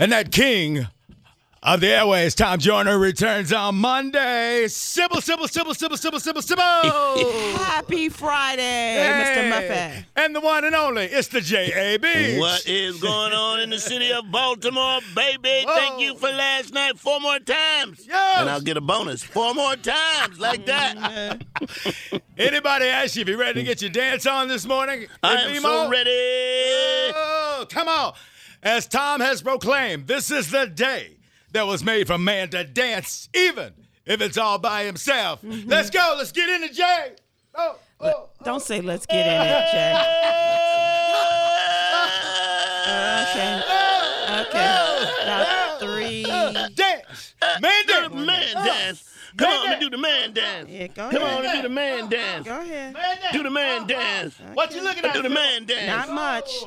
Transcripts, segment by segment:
And that king of the airways, Tom Joyner, returns on Monday. Sybil. Happy Friday, Mr. Muffet. And the one and only, it's the J.A.B. What is going on in the city of Baltimore, baby? Whoa. Thank you for last night 4 more times. Yes. And I'll get a bonus 4 more times like that. Anybody ask you if you're ready to get your dance on this morning? I am so ready. Oh, come on. As Tom has proclaimed, this is the day that was made for man to dance, even if it's all by himself. Mm-hmm. Let's go. Let's get into Jay. Don't say let's get in it, Jay. Okay. About 3. Dance. Man dance. Man dance. Come on, let me do the man dance. Yeah, go Come ahead. on, let's do the man dance. Go ahead. Do the man dance. What you looking at? Do the man dance. Not much.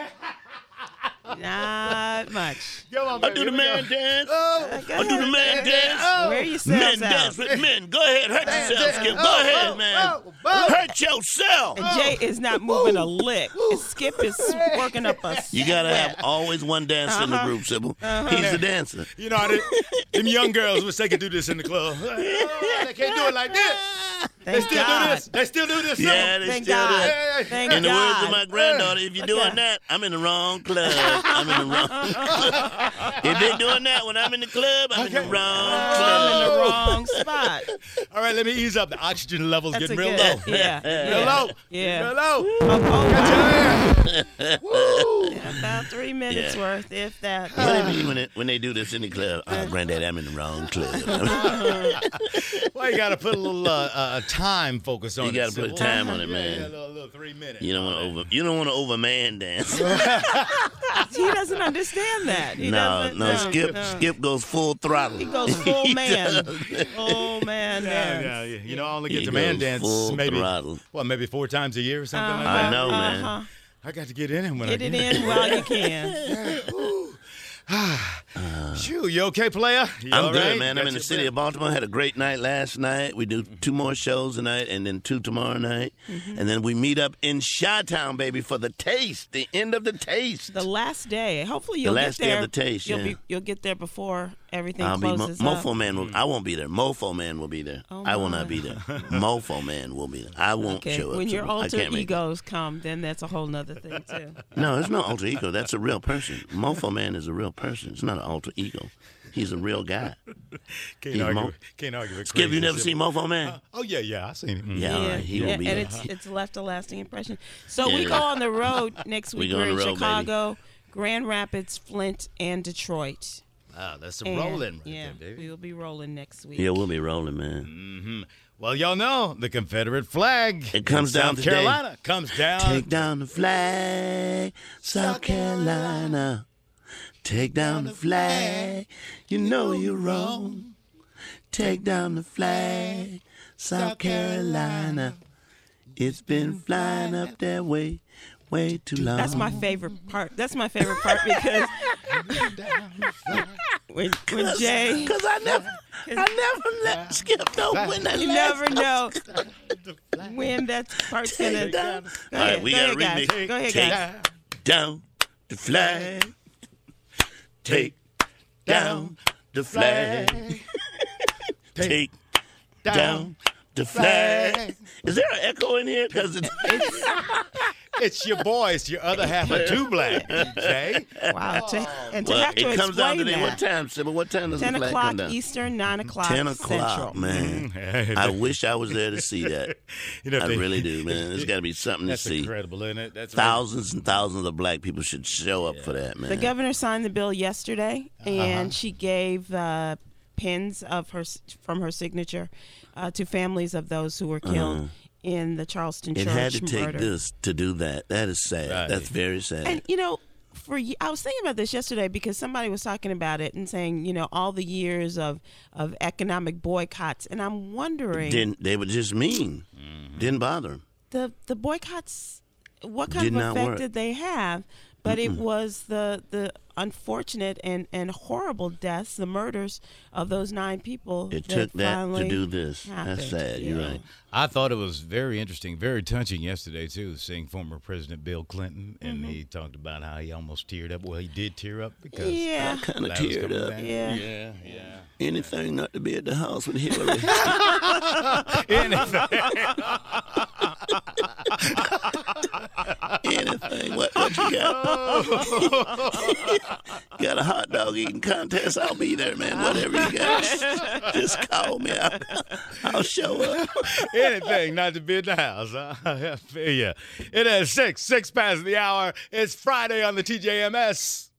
Not much. Come on, I baby. do the Here we man go. dance. Go I do the ahead. man dance. Wear yourselves Men dance out. with men. Go ahead, hurt yourself, Skip. Go ahead, man. Hurt yourself. And Jay is not moving a lick. Skip is working up a You gotta have sweat. always one dancer in the group, Sybil. He's the dancer. You know, them young girls wish they could do this in the club. They can't do it like this. They Thank still God. do this. They still do this. Yeah, they Thank still do God. it. Thank In the words God. of my granddaughter, if you're doing that, I'm in the wrong club. I'm in the wrong club. If they're doing that when I'm in the club, I'm in the wrong I'm club. in the wrong spot. All right, let me ease up. The oxygen level's That's getting a real good. low. Yeah. Real low. Yeah. Real low. Oh, Woo. yeah, about 3 minutes Yeah. worth, if that. What do you mean when they do this in the club? Oh, granddad, I'm in the wrong club. Well, you got to put a little time focus on You it. gotta put time on it, man. Yeah, a little 3 minutes. You don't want to over man dance. He doesn't understand that. He doesn't, No. no. Skip goes full throttle. He goes full He man. does. Full man dance. Yeah. You know, I only get He to man goes dance full maybe throttle. maybe 4 times a year or something like I that. know, man. I got to get in it when Get I it get in while you can. Shoo, you okay, player? You I'm all good, right? man. Got I'm in the your city of Baltimore. Had a great night last night. We do 2 more shows tonight and then 2 tomorrow night. And then we meet up in Chi-Town, baby, for the taste, the end of the taste. The last day. Hopefully you'll last get day there. of the taste, yeah. You'll get there before everything I'll be closes up. Mofo Man. I won't be there. Mofo Man will be there. Oh, I will my. not be there. Mofo Man will be there. I won't Okay, show up. when so your I alter can't make it. egos come, then that's a whole nother thing, too. No, it's no alter ego. That's a real person. Mofo Man is a real person. It's not an alter ego. He's a real guy. Can't He's argue with Skip, crazy you never shit. seen Mofo Man? Oh, yeah. I seen it. Yeah, all right. He will be and there. it's left a lasting impression. So Yeah. we go on the road next week. go We're on in the road, Chicago, Grand Rapids, Flint, and Detroit. Wow, that's a And, rolling right yeah, there, baby. we will be rolling next week. Yeah, we'll be rolling, man. Well, y'all know the Confederate flag. It comes in down South today. Carolina. Comes down. Take down the flag, South Carolina. Take down the flag, you know you're wrong. Take down the flag, South Carolina. It's been flying up that way too long. That's my favorite part. That's my favorite part because when Jay, Because I never let Skip know when that you last never know when that part's gonna. Take down. Go All right, ahead, we go got a ahead, guys. remix. Go ahead, Take guys. down the flag. Take down the flag. Take down the flag. Is there an echo in here? Because It's your boys, your other half of Two Black, Jay. Wow, to have to it comes down explain today. that. What time, Sybil? What time does 10 the flag o'clock come down? Eastern, 9 o'clock 10 o'clock, Central. man. I wish I was there to see that. You know, I really do, man. There's got to be something to That's see. incredible, isn't it? That's Thousands and thousands of black people should show up for that, man. The governor signed the bill yesterday, and she gave pins of from her signature to families of those who were killed in the Charleston It Church had to take murder. this to do that. That is sad. Right. That's very sad. And I was thinking about this yesterday because somebody was talking about it and saying, all the years of economic boycotts, and I'm wondering, They were just mean. Didn't bother them. the boycotts, what kind Did of not effect work. did they have? but it was the unfortunate and horrible deaths, the murders of those 9 people. It took that to finally do this. happened. That's sad. You're right. I thought it was very interesting, very touching yesterday, too, seeing former President Bill Clinton, and he talked about how he almost teared up. Well, he did tear up because Yeah. Kind of that was teared coming up. down. Yeah. Yeah. Anything not to be at the house with Hillary. Anything. Anything. What you got? Got a hot dog eating contest? I'll be there, man. Whatever you got, just call me. I'll show up. Anything not to be in the house. Huh? I feel ya. It is 6 past the hour. It's Friday on the TJMS.